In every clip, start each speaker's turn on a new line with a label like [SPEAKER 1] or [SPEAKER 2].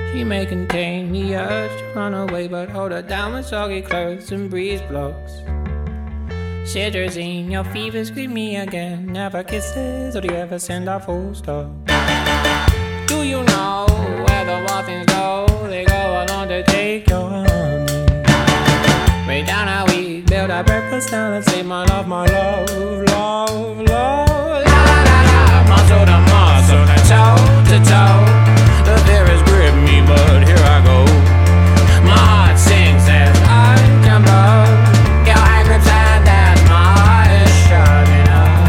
[SPEAKER 1] She may contain the urge to run away, but hold her down with soggy clothes and breeze blocks. Cetirizine, your fevers greet me again. Never kisses, or do you ever send a full stop? Do you know where the wild things go? They go along to take your honey. Way down how we build our breakfast now. Let's say my love, love, love. La la la la, muscle to muscle, to toe to toe. The fears grip me, but here I go. My heart sings as I jump up. Your hand grips and as my heart is shutting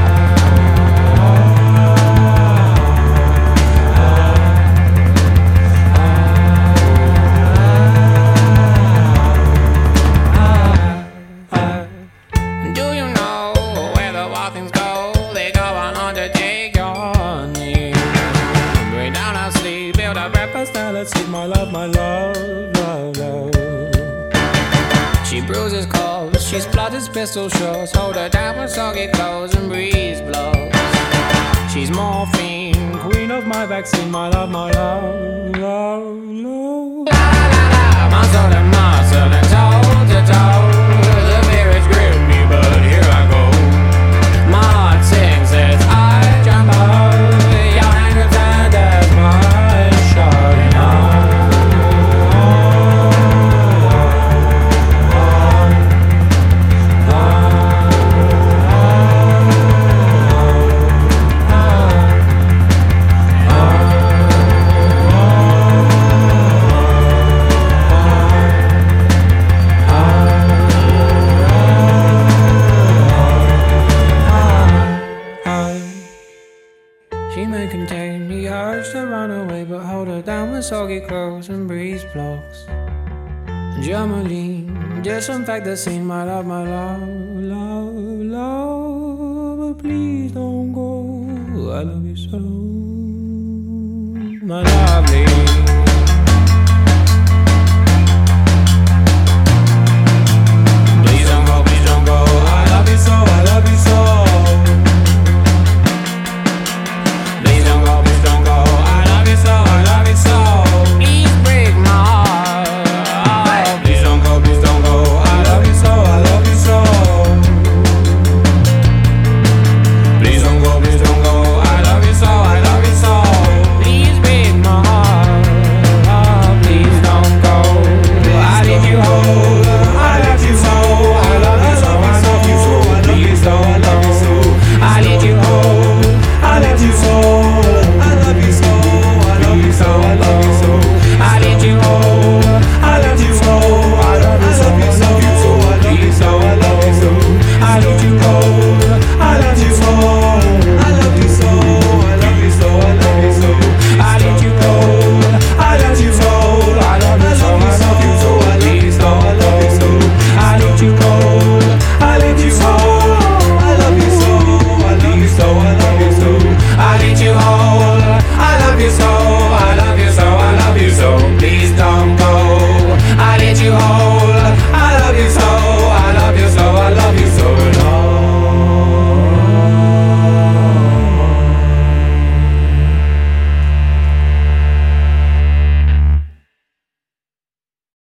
[SPEAKER 1] up. Do you know where the wild things go? They go on undertake your honey. Bring down our sleep, build our breakfast, now let's eat my love, love, love. She bruises calls, she splutters pistol shots. Hold her down with soggy clothes and breeze blows. She's morphine, queen of my vaccine, my love, love, love. La la la, muscle to muscle and toe to toe. The spirits grip me, but here I go. My heart sings as I jump up. Your hand grips and as my eyes shutting up. She may contain the urge to run away, but hold her down with soggy clothes and breeze blocks. Germaline, disinfect the scene, my love, love, love. But please don't go, I love you so, my lovely.